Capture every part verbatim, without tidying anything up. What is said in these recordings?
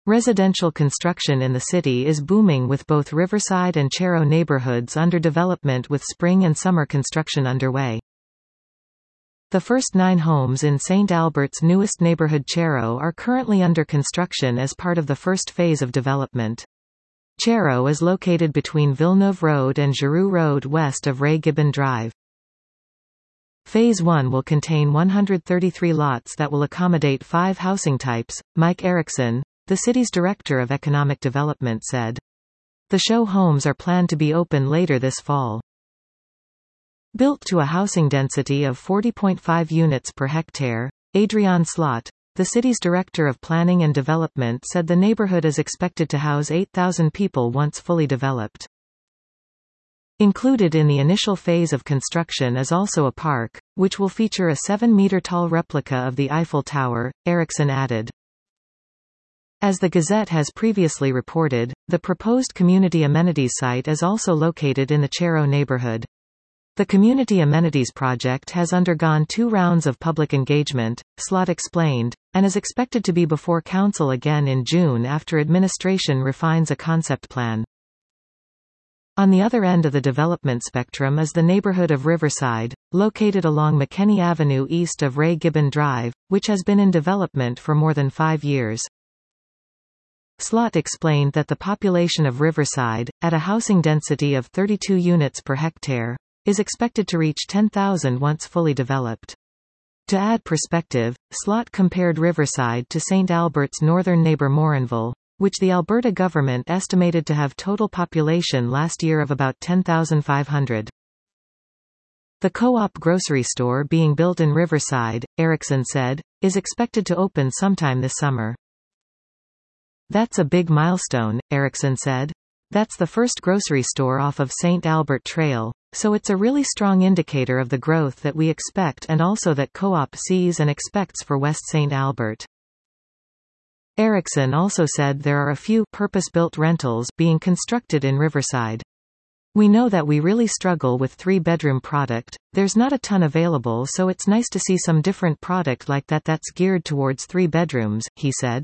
Residential construction in the city is booming with both Riverside and Chero neighborhoods under development with spring and summer construction underway. The first nine homes in Saint Albert's newest neighborhood Chero are currently under construction as part of the first phase of development. Chero is located between Villeneuve Road and Giroux Road west of Ray Gibbon Drive. Phase one will contain one hundred thirty-three lots that will accommodate five housing types, Mike Erickson, the city's director of economic development, said. The show homes are planned to be open later this fall. Built to a housing density of forty point five units per hectare, Adrian Slot, the city's director of planning and development, said the neighborhood is expected to house eight thousand people once fully developed. Included in the initial phase of construction is also a park, which will feature a seven meter tall replica of the Eiffel Tower, Erickson added. As the Gazette has previously reported, the proposed community amenities site is also located in the Chero neighborhood. The Community Amenities Project has undergone two rounds of public engagement, Slot explained, and is expected to be before Council again in June after administration refines a concept plan. On the other end of the development spectrum is the neighborhood of Riverside, located along McKinney Avenue east of Ray Gibbon Drive, which has been in development for more than five years. Slot explained that the population of Riverside, at a housing density of thirty-two units per hectare, is expected to reach ten thousand once fully developed. To add perspective, Slot compared Riverside to Saint Albert's northern neighbor Morinville, which the Alberta government estimated to have total population last year of about ten thousand five hundred. The Co-op grocery store being built in Riverside, Erickson said, is expected to open sometime this summer. That's a big milestone, Erickson said. That's the first grocery store off of Saint Albert Trail, so it's a really strong indicator of the growth that we expect and also that Co-op sees and expects for West Saint Albert. Erickson also said there are a few purpose-built rentals being constructed in Riverside. We know that we really struggle with three-bedroom product, there's not a ton available, so it's nice to see some different product like that that's geared towards three bedrooms, he said.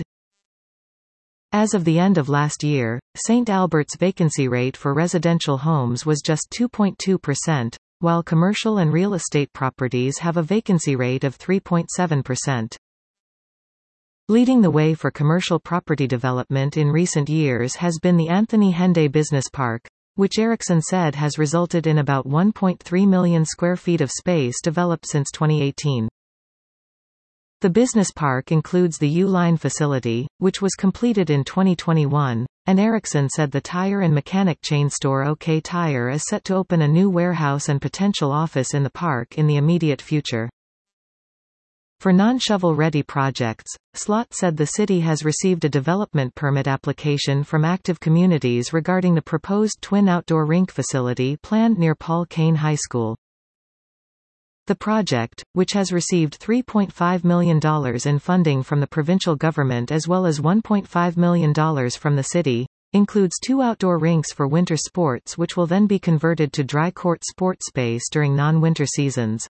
As of the end of last year, Saint Albert's vacancy rate for residential homes was just two point two percent, while commercial and real estate properties have a vacancy rate of three point seven percent. Leading the way for commercial property development in recent years has been the Anthony Henday Business Park, which Erickson said has resulted in about one point three million square feet of space developed since twenty eighteen. The business park includes the U-Line facility, which was completed in twenty twenty-one, and Erickson said the tire and mechanic chain store OK Tire is set to open a new warehouse and potential office in the park in the immediate future. For non-shovel-ready projects, Slot said the city has received a development permit application from active communities regarding the proposed twin outdoor rink facility planned near Paul Kane High School. The project, which has received three point five million dollars in funding from the provincial government as well as one point five million dollars from the city, includes two outdoor rinks for winter sports which will then be converted to dry court sport space during non-winter seasons.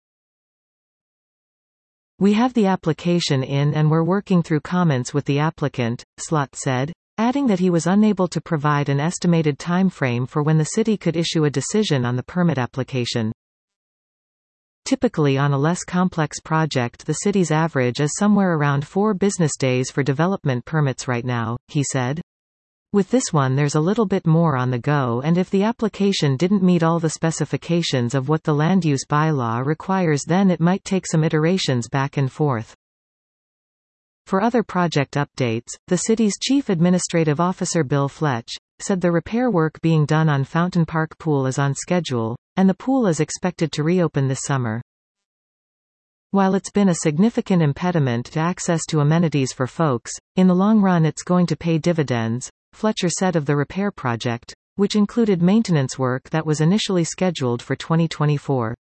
We have the application in and we're working through comments with the applicant, Slot said, adding that he was unable to provide an estimated time frame for when the city could issue a decision on the permit application. Typically on a less complex project the city's average is somewhere around four business days for development permits right now, he said. With this one there's a little bit more on the go, and if the application didn't meet all the specifications of what the land use bylaw requires then it might take some iterations back and forth. For other project updates, the city's Chief Administrative Officer Bill Fletch said the repair work being done on Fountain Park Pool is on schedule, and the pool is expected to reopen this summer. While it's been a significant impediment to access to amenities for folks, in the long run it's going to pay dividends, Fletcher said of the repair project, which included maintenance work that was initially scheduled for twenty twenty-four.